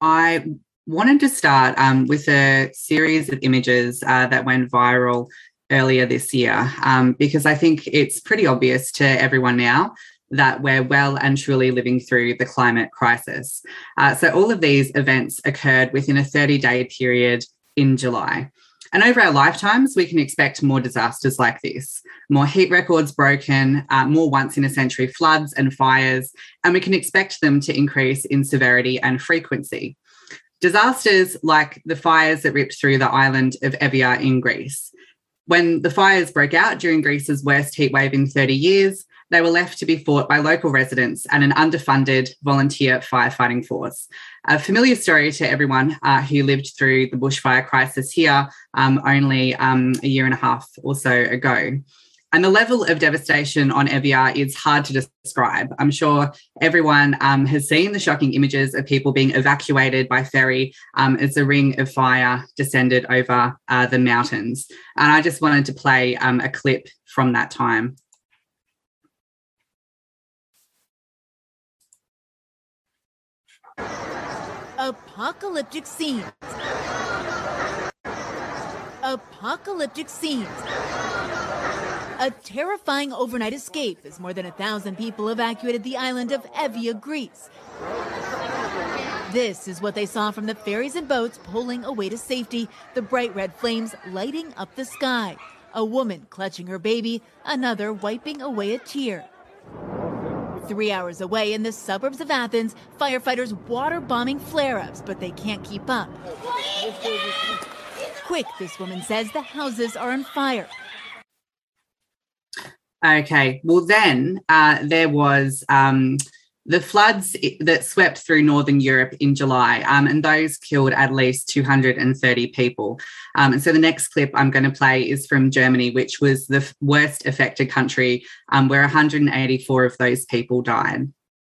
I wanted to start with a series of images that went viral earlier this year because I think it's pretty obvious to everyone now that we're well and truly living through the climate crisis. So all of these events occurred within a 30-day period in July. And over our lifetimes, we can expect more disasters like this, more heat records broken, more once-in-a-century floods and fires, and we can expect them to increase in severity and frequency. Disasters like the fires that ripped through the island of Evia in Greece. When the fires broke out during Greece's worst heatwave in 30 years, they were left to be fought by local residents and an underfunded volunteer firefighting force. A familiar story to everyone who lived through the bushfire crisis here only a year and a half or so ago. And the level of devastation on Evia is hard to describe. I'm sure everyone has seen the shocking images of people being evacuated by ferry as a ring of fire descended over the mountains. And I just wanted to play a clip from that time. Apocalyptic scenes. Apocalyptic scenes. A terrifying overnight escape as more than 1,000 people evacuated the island of Evia, Greece. This is what they saw from the ferries and boats pulling away to safety, the bright red flames lighting up the sky. A woman clutching her baby, another wiping away a tear. 3 hours away in the suburbs of Athens, firefighters water-bombing flare-ups, but they can't keep up. Quick, this woman says, the houses are on fire. Okay, well then there was the floods that swept through northern Europe in July, and those killed at least 230 people. And so the next clip I'm going to play is from Germany, which was the worst affected country, where 184 of those people died.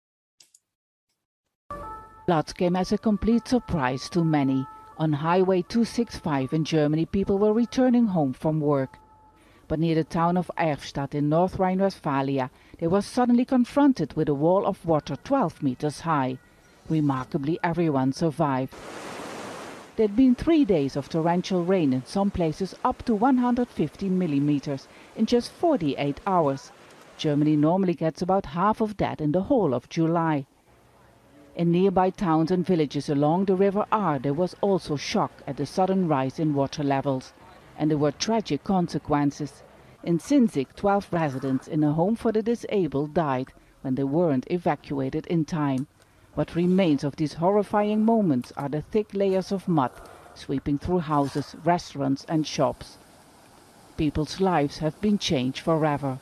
Floods came as a complete surprise to many. On Highway 265 in Germany, people were returning home from work. But near the town of Erfstadt in North Rhine-Westphalia, they were suddenly confronted with a wall of water 12 meters high. Remarkably, everyone survived. There had been 3 days of torrential rain, in some places up to 150 millimeters in just 48 hours. Germany normally gets about half of that in the whole of July. In nearby towns and villages along the River Aar, there was also shock at the sudden rise in water levels. And there were tragic consequences. In Sinzig, 12 residents in a home for the disabled died when they weren't evacuated in time. What remains of these horrifying moments are the thick layers of mud sweeping through houses, restaurants and shops. People's lives have been changed forever.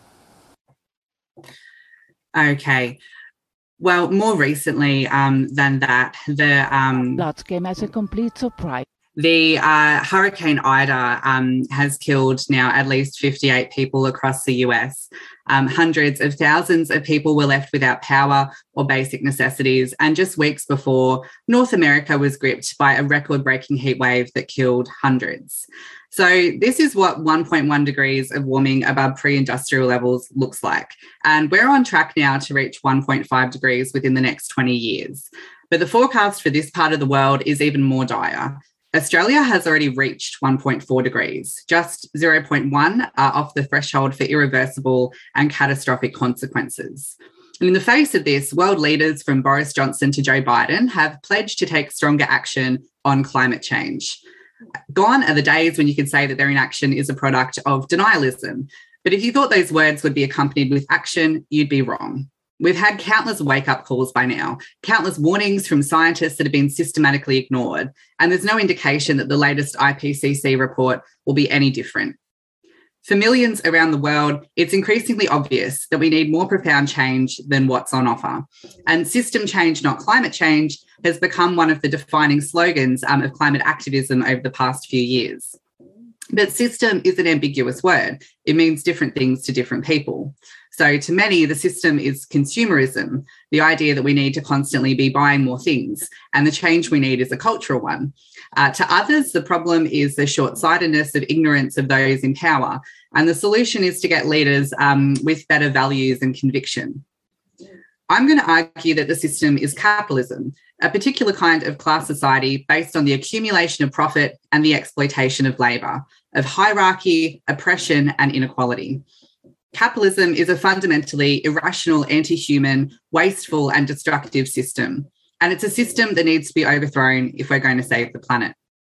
Okay. Well, more recently than that, the floods came as a complete surprise. The Hurricane Ida has killed now at least 58 people across the US. Hundreds of thousands of people were left without power or basic necessities. And just weeks before, North America was gripped by a record-breaking heat wave that killed hundreds. So this is what 1.1 degrees of warming above pre-industrial levels looks like. And we're on track now to reach 1.5 degrees within the next 20 years. But the forecast for this part of the world is even more dire. Australia has already reached 1.4 degrees, just 0.1 off the threshold for irreversible and catastrophic consequences. And in the face of this, world leaders from Boris Johnson to Joe Biden have pledged to take stronger action on climate change. Gone are the days when you could say that their inaction is a product of denialism. But if you thought those words would be accompanied with action, you'd be wrong. We've had countless wake-up calls by now, countless warnings from scientists that have been systematically ignored, and there's no indication that the latest IPCC report will be any different. For millions around the world, it's increasingly obvious that we need more profound change than what's on offer. And system change, not climate change, has become one of the defining slogans of climate activism over the past few years. But system is an ambiguous word. It means different things to different people. So to many, the system is consumerism, the idea that we need to constantly be buying more things, and the change we need is a cultural one. To others, the problem is the short-sightedness of ignorance of those in power, and the solution is to get leaders with better values and conviction. I'm going to argue that the system is capitalism, a particular kind of class society based on the accumulation of profit and the exploitation of labour, of hierarchy, oppression, and inequality. Capitalism is a fundamentally irrational, anti-human, wasteful, and destructive system. And it's a system that needs to be overthrown if we're going to save the planet.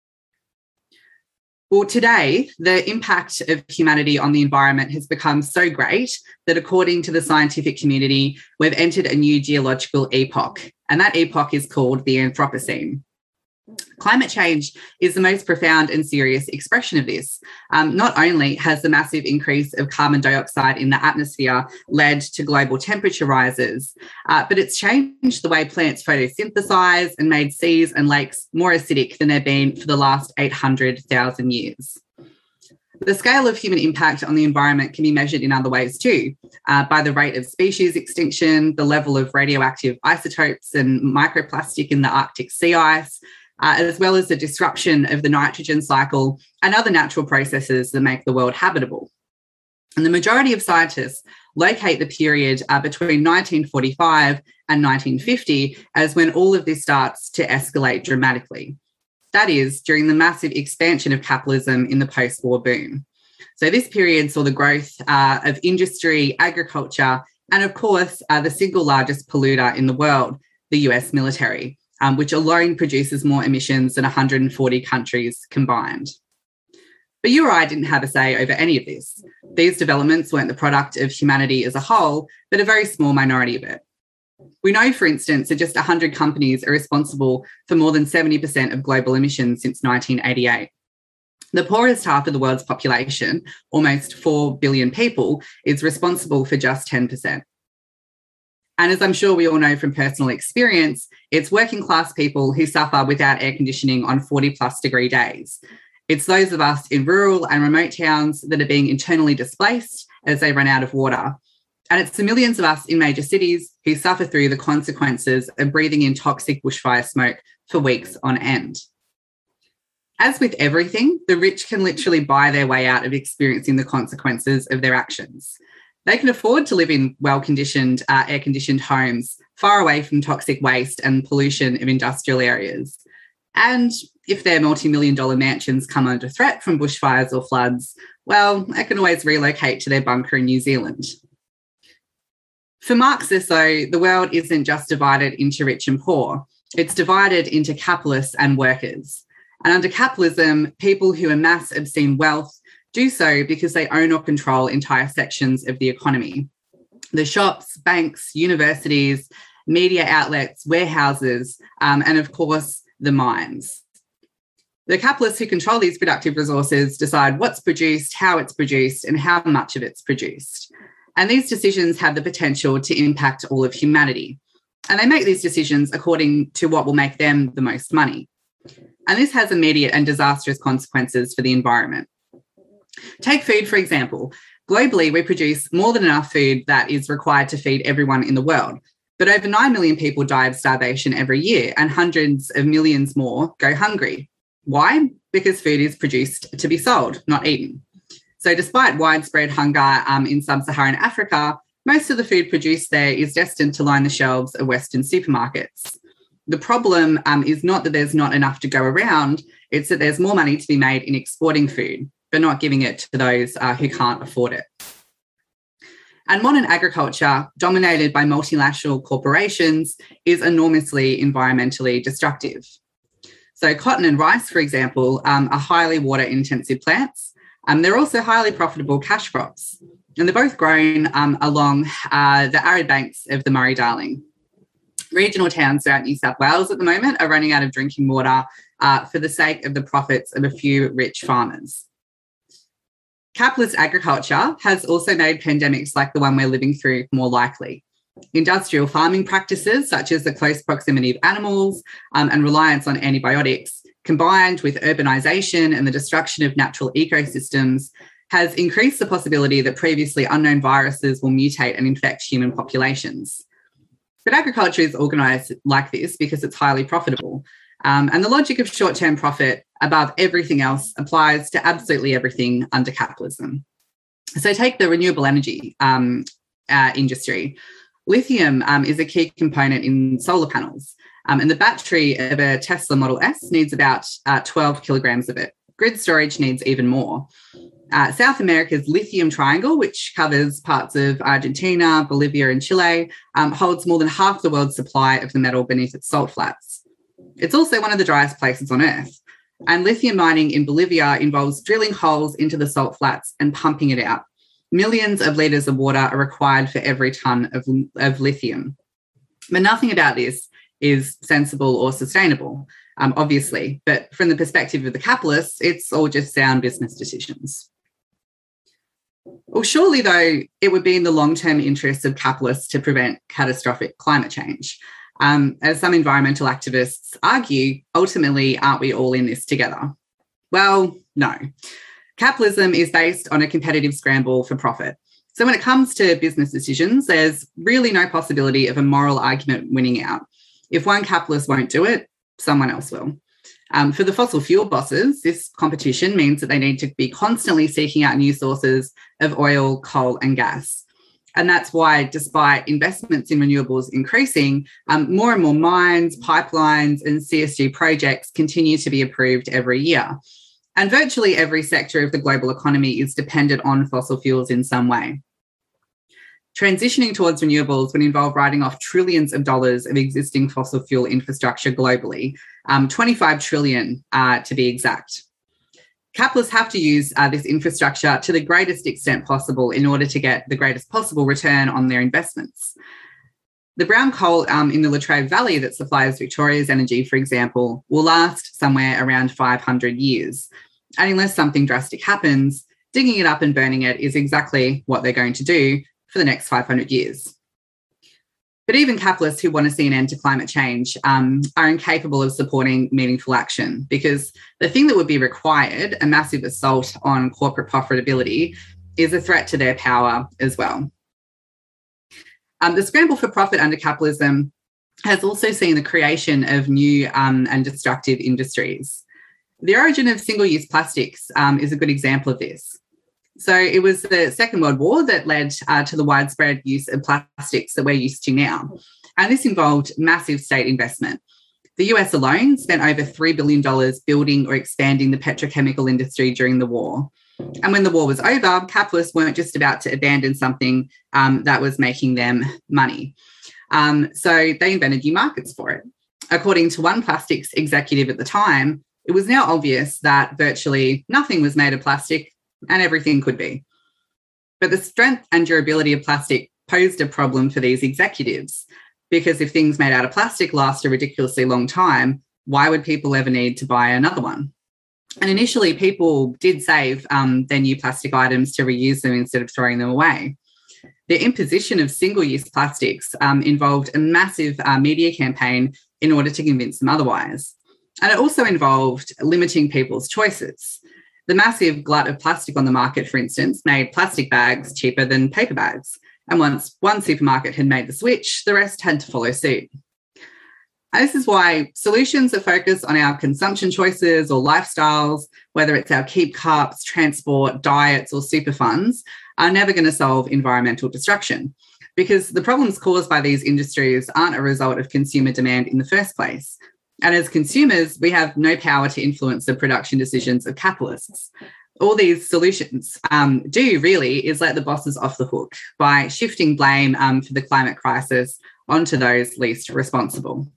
Well, today, the impact of humanity on the environment has become so great that according to the scientific community, we've entered a new geological epoch, and that epoch is called the Anthropocene. Climate change is the most profound and serious expression of this. Not only has the massive increase of carbon dioxide in the atmosphere led to global temperature rises, but it's changed the way plants photosynthesize and made seas and lakes more acidic than they've been for the last 800,000 years. The scale of human impact on the environment can be measured in other ways too, by the rate of species extinction, the level of radioactive isotopes and microplastic in the Arctic sea ice, as well as the disruption of the nitrogen cycle and other natural processes that make the world habitable. And the majority of scientists locate the period between 1945 and 1950 as when all of this starts to escalate dramatically. That is, during the massive expansion of capitalism in the post-war boom. So this period saw the growth of industry, agriculture, and of course, the single largest polluter in the world, the US military, which alone produces more emissions than 140 countries combined. But you or I didn't have a say over any of this. These developments weren't the product of humanity as a whole, but a very small minority of it. We know, for instance, that just 100 companies are responsible for more than 70% of global emissions since 1988. The poorest half of the world's population, almost 4 billion people, is responsible for just 10%. And as I'm sure we all know from personal experience, it's working class people who suffer without air conditioning on 40 plus degree days. It's those of us in rural and remote towns that are being internally displaced as they run out of water. And it's the millions of us in major cities who suffer through the consequences of breathing in toxic bushfire smoke for weeks on end. As with everything, the rich can literally buy their way out of experiencing the consequences of their actions. They can afford to live in well-conditioned, air-conditioned homes, far away from toxic waste and pollution of industrial areas. And if their multi-million-dollar mansions come under threat from bushfires or floods, well, they can always relocate to their bunker in New Zealand. For Marxists, though, the world isn't just divided into rich and poor. It's divided into capitalists and workers. And under capitalism, people who amass obscene wealth do so because they own or control entire sections of the economy. The shops, banks, universities, media outlets, warehouses, and of course, the mines. The capitalists who control these productive resources decide what's produced, how it's produced, and how much of it's produced. And these decisions have the potential to impact all of humanity. And they make these decisions according to what will make them the most money. And this has immediate and disastrous consequences for the environment. Take food, for example. Globally, we produce more than enough food that is required to feed everyone in the world. But over 9 million people die of starvation every year, and hundreds of millions more go hungry. Why? Because food is produced to be sold, not eaten. So despite widespread hunger in sub-Saharan Africa, most of the food produced there is destined to line the shelves of Western supermarkets. The problem is not that there's not enough to go around, it's that there's more money to be made in exporting food, but not giving it to those who can't afford it. And modern agriculture, dominated by multinational corporations, is enormously environmentally destructive. So cotton and rice, for example, are highly water-intensive plants. They're also highly profitable cash crops. And they're both grown along the arid banks of the Murray-Darling. Regional towns throughout New South Wales at the moment are running out of drinking water for the sake of the profits of a few rich farmers. Capitalist agriculture has also made pandemics like the one we're living through more likely. Industrial farming practices, such as the close proximity of animals and reliance on antibiotics, combined with urbanisation and the destruction of natural ecosystems, has increased the possibility that previously unknown viruses will mutate and infect human populations. But agriculture is organised like this because it's highly profitable. And the logic of short-term profit above everything else applies to absolutely everything under capitalism. So take the renewable energy industry. Lithium is a key component in solar panels, and the battery of a Tesla Model S needs about 12 kilograms of it. Grid storage needs even more. South America's lithium triangle, which covers parts of Argentina, Bolivia, and Chile, holds more than half the world's supply of the metal beneath its salt flats. It's also one of the driest places on Earth. And lithium mining in Bolivia involves drilling holes into the salt flats and pumping it out. Millions of litres of water are required for every tonne of lithium. But nothing about this is sensible or sustainable, obviously. But from the perspective of the capitalists, it's all just sound business decisions. Well, surely, though, it would be in the long-term interests of capitalists to prevent catastrophic climate change. As some environmental activists argue, ultimately, aren't we all in this together? Well, no. Capitalism is based on a competitive scramble for profit. So when it comes to business decisions, there's really no possibility of a moral argument winning out. If one capitalist won't do it, someone else will. For the fossil fuel bosses, this competition means that they need to be constantly seeking out new sources of oil, coal, and gas. And that's why, despite investments in renewables increasing, more and more mines, pipelines, and CSG projects continue to be approved every year. And virtually every sector of the global economy is dependent on fossil fuels in some way. Transitioning towards renewables would involve writing off trillions of dollars of existing fossil fuel infrastructure globally, 25 trillion to be exact. Capitalists have to use this infrastructure to the greatest extent possible in order to get the greatest possible return on their investments. The brown coal in the Latrobe Valley that supplies Victoria's energy, for example, will last somewhere around 500 years. And unless something drastic happens, digging it up and burning it is exactly what they're going to do for the next 500 years. But even capitalists who want to see an end to climate change are incapable of supporting meaningful action, because the thing that would be required, a massive assault on corporate profitability, is a threat to their power as well. The scramble for profit under capitalism has also seen the creation of new and destructive industries. The origin of single-use plastics is a good example of this. So it was the Second World War that led to the widespread use of plastics that we're used to now. And this involved massive state investment. The US alone spent over $3 billion building or expanding the petrochemical industry during the war. And when the war was over, capitalists weren't just about to abandon something that was making them money. So they invented new markets for it. According to one plastics executive at the time, it was now obvious that virtually nothing was made of plastic and everything could be. But the strength and durability of plastic posed a problem for these executives, because if things made out of plastic last a ridiculously long time, why would people ever need to buy another one? And initially, people did save their new plastic items to reuse them instead of throwing them away. The imposition of single-use plastics involved a massive media campaign in order to convince them otherwise. And it also involved limiting people's choices. The massive glut of plastic on the market, for instance, made plastic bags cheaper than paper bags. And once one supermarket had made the switch, the rest had to follow suit. And this is why solutions that focus on our consumption choices or lifestyles, whether it's our keep cups, transport, diets, or super funds, are never going to solve environmental destruction, because the problems caused by these industries aren't a result of consumer demand in the first place. And as consumers, we have no power to influence the production decisions of capitalists. All these solutions do really is let the bosses off the hook by shifting blame for the climate crisis onto those least responsible.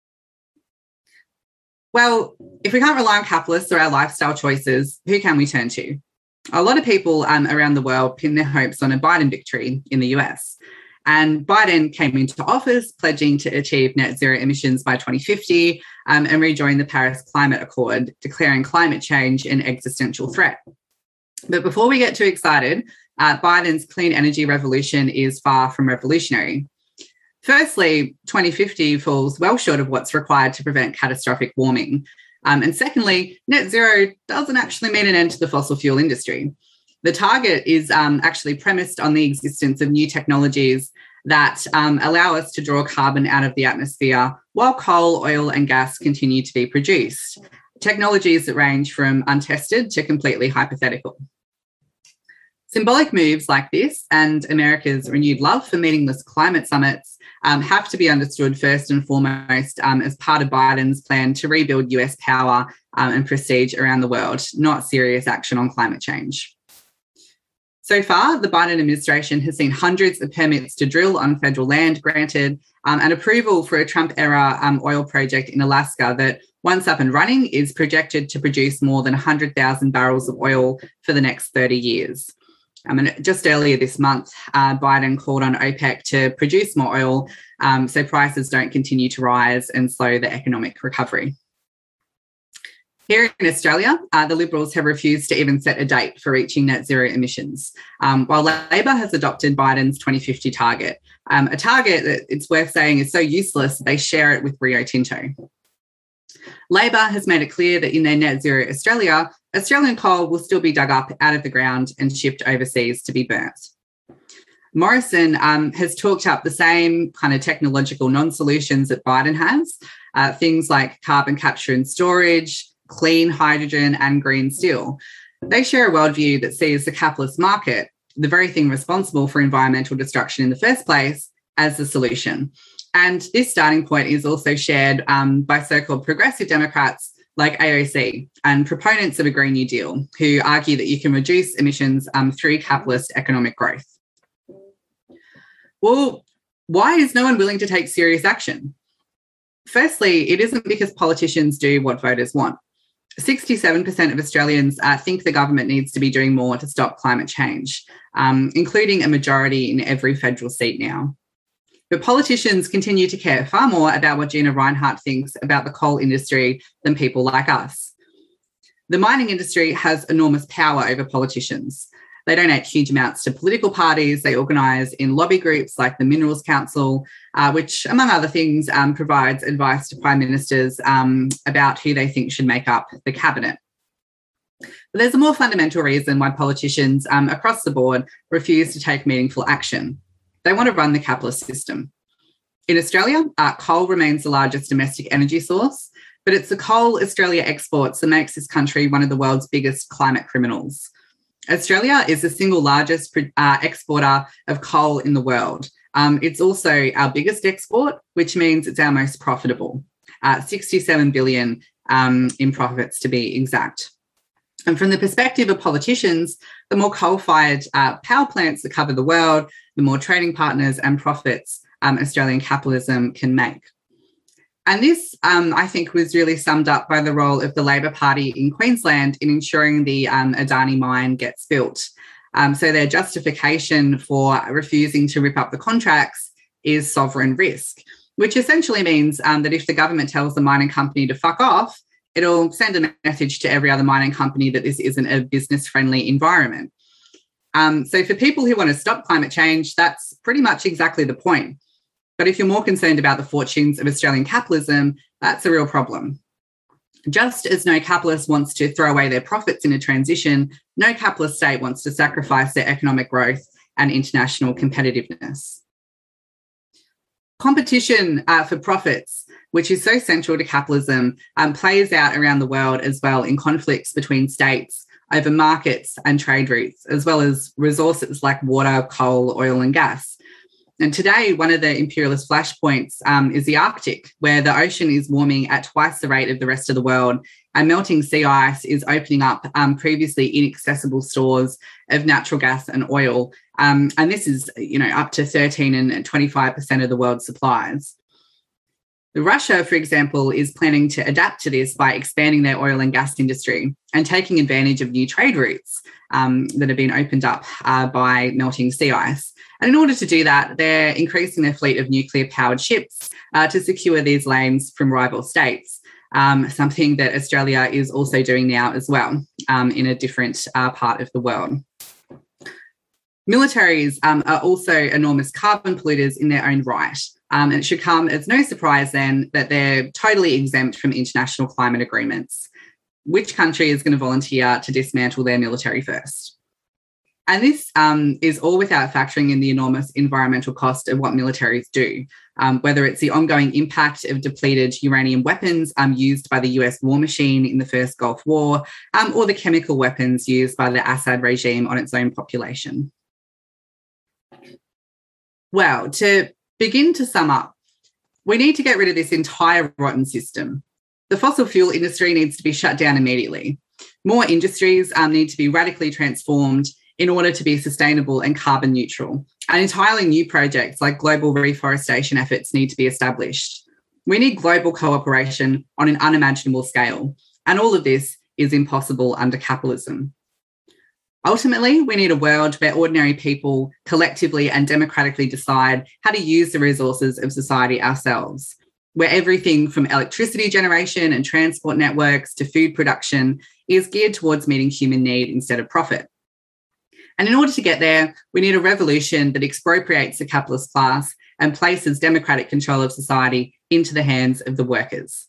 Well, if we can't rely on capitalists or our lifestyle choices, who can we turn to? A lot of people around the world pin their hopes on a Biden victory in the US. And Biden came into office pledging to achieve net zero emissions by 2050 and rejoin the Paris Climate Accord, declaring climate change an existential threat. But before we get too excited, Biden's clean energy revolution is far from revolutionary. Firstly, 2050 falls well short of what's required to prevent catastrophic warming. And secondly, net zero doesn't actually mean an end to the fossil fuel industry. The target is actually premised on the existence of new technologies that allow us to draw carbon out of the atmosphere while coal, oil, and gas continue to be produced. Technologies that range from untested to completely hypothetical. Symbolic moves like this and America's renewed love for meaningless climate summits have to be understood first and foremost as part of Biden's plan to rebuild US power and prestige around the world, not serious action on climate change. So far, the Biden administration has seen hundreds of permits to drill on federal land granted and approval for a Trump-era oil project in Alaska that, once up and running, is projected to produce more than 100,000 barrels of oil for the next 30 years. And just earlier this month, Biden called on OPEC to produce more oil so prices don't continue to rise and slow the economic recovery. Here in Australia, the Liberals have refused to even set a date for reaching net zero emissions, while Labor has adopted Biden's 2050 target, a target that it's worth saying is so useless they share it with Rio Tinto. Labor has made it clear that in their Net Zero Australia, Australian coal will still be dug up out of the ground and shipped overseas to be burnt. Morrison has talked up the same kind of technological non-solutions that Biden has, things like carbon capture and storage, clean hydrogen and green steel. They share a worldview that sees the capitalist market, the very thing responsible for environmental destruction in the first place, as the solution. And this starting point is also shared by so-called progressive Democrats like AOC and proponents of a Green New Deal who argue that you can reduce emissions through capitalist economic growth. Well, why is no one willing to take serious action? Firstly, it isn't because politicians do what voters want. 67% of Australians think the government needs to be doing more to stop climate change, including a majority in every federal seat now. But politicians continue to care far more about what Gina Rinehart thinks about the coal industry than people like us. The mining industry has enormous power over politicians. They donate huge amounts to political parties. They organise in lobby groups like the Minerals Council, which, among other things, provides advice to prime ministers about who they think should make up the cabinet. But there's a more fundamental reason why politicians across the board refuse to take meaningful action. They want to run the capitalist system. In Australia, coal remains the largest domestic energy source, but it's the coal Australia exports that makes this country one of the world's biggest climate criminals. Australia is the single largest exporter of coal in the world. It's also our biggest export, which means it's our most profitable, 67 billion in profits to be exact. And from the perspective of politicians, the more coal-fired power plants that cover the world, the more trading partners and profits Australian capitalism can make. And this, I think, was really summed up by the role of the Labor Party in Queensland in ensuring the Adani mine gets built. So their justification for refusing to rip up the contracts is sovereign risk, which essentially means that if the government tells the mining company to fuck off, it'll send a message to every other mining company that this isn't a business-friendly environment. So for people who want to stop climate change, that's pretty much exactly the point. But if you're more concerned about the fortunes of Australian capitalism, that's a real problem. Just as no capitalist wants to throw away their profits in a transition, no capitalist state wants to sacrifice their economic growth and international competitiveness. Competition for profits, which is so central to capitalism, plays out around the world as well in conflicts between states over markets and trade routes, as well as resources like water, coal, oil and gas. And today, one of the imperialist flashpoints is the Arctic, where the ocean is warming at twice the rate of the rest of the world, and melting sea ice is opening up previously inaccessible stores of natural gas and oil. And this is, up to 13 and 25% of the world's supplies. Russia, for example, is planning to adapt to this by expanding their oil and gas industry and taking advantage of new trade routes that have been opened up by melting sea ice. And in order to do that, they're increasing their fleet of nuclear-powered ships to secure these lanes from rival states, something that Australia is also doing now as well in a different part of the world. Militaries are also enormous carbon polluters in their own right. And it should come as no surprise then that they're totally exempt from international climate agreements. Which country is going to volunteer to dismantle their military first? And this is all without factoring in the enormous environmental cost of what militaries do, whether it's the ongoing impact of depleted uranium weapons used by the US war machine in the First Gulf War, or the chemical weapons used by the Assad regime on its own population. Well, to begin to sum up, we need to get rid of this entire rotten system. The fossil fuel industry needs to be shut down immediately. More industries need to be radically transformed in order to be sustainable and carbon neutral. And entirely new projects like global reforestation efforts need to be established. We need global cooperation on an unimaginable scale, and all of this is impossible under capitalism. Ultimately, we need a world where ordinary people collectively and democratically decide how to use the resources of society ourselves, where everything from electricity generation and transport networks to food production is geared towards meeting human need instead of profit. And in order to get there, we need a revolution that expropriates the capitalist class and places democratic control of society into the hands of the workers.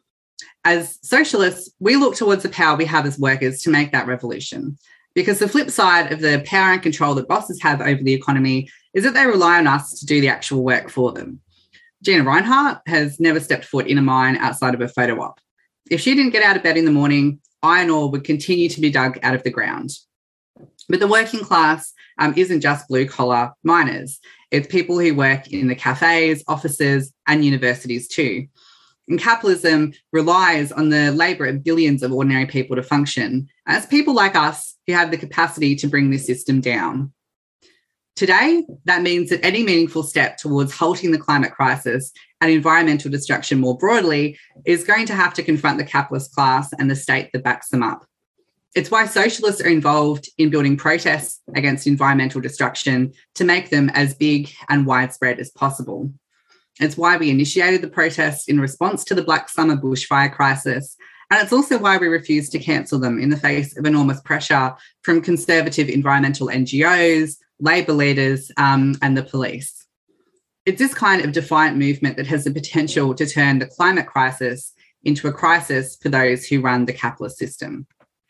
As socialists, we look towards the power we have as workers to make that revolution, because the flip side of the power and control that bosses have over the economy is that they rely on us to do the actual work for them. Gina Rinehart has never stepped foot in a mine outside of a photo op. If she didn't get out of bed in the morning, iron ore would continue to be dug out of the ground. But the working class isn't just blue-collar miners. It's people who work in the cafes, offices, and universities too. And capitalism relies on the labour of billions of ordinary people to function. And it's people like us who have the capacity to bring this system down. Today, that means that any meaningful step towards halting the climate crisis and environmental destruction more broadly is going to have to confront the capitalist class and the state that backs them up. It's why socialists are involved in building protests against environmental destruction to make them as big and widespread as possible. It's why we initiated the protests in response to the Black Summer bushfire crisis, and it's also why we refuse to cancel them in the face of enormous pressure from conservative environmental NGOs, Labor leaders, and the police. It's this kind of defiant movement that has the potential to turn the climate crisis into a crisis for those who run the capitalist system.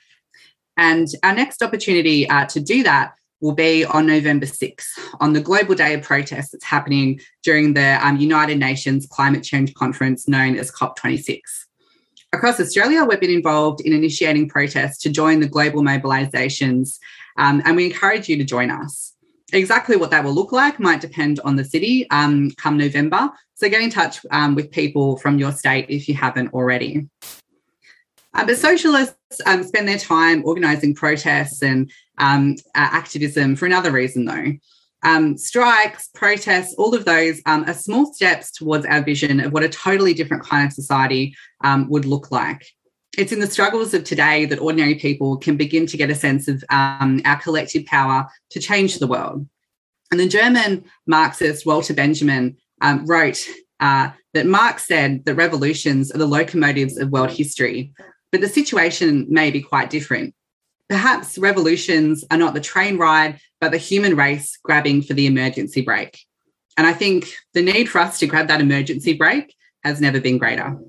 And our next opportunity to do that will be on November 6th, on the Global Day of Protest that's happening during the United Nations Climate Change Conference known as COP26. Across Australia, we've been involved in initiating protests to join the global mobilisations, and we encourage you to join us. Exactly what that will look like might depend on the city come November, so get in touch with people from your state if you haven't already. But socialists spend their time organising protests and activism for another reason, though. Strikes, protests, all of those are small steps towards our vision of what a totally different kind of society would look like. It's in the struggles of today that ordinary people can begin to get a sense of our collective power to change the world. And the German Marxist Walter Benjamin wrote that Marx said that revolutions are the locomotives of world history, but the situation may be quite different. Perhaps revolutions are not the train ride, but the human race grabbing for the emergency brake. And I think the need for us to grab that emergency brake has never been greater.